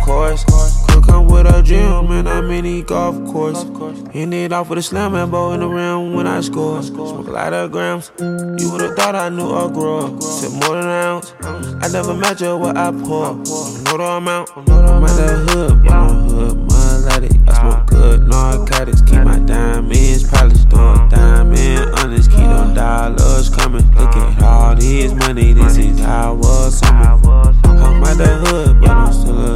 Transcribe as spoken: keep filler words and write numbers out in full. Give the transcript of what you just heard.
course. Could come with a gym and a mini golf course. End it off with a slam and bow in the rim when I score. Smoke a lot of grams. You would've thought I knew a grower. Said more than an ounce. I never measure what I pour. Know the amount. I'm at the hood, but I'm hood melodic. I smoke good narcotics. Keep my diamonds polished on diamond.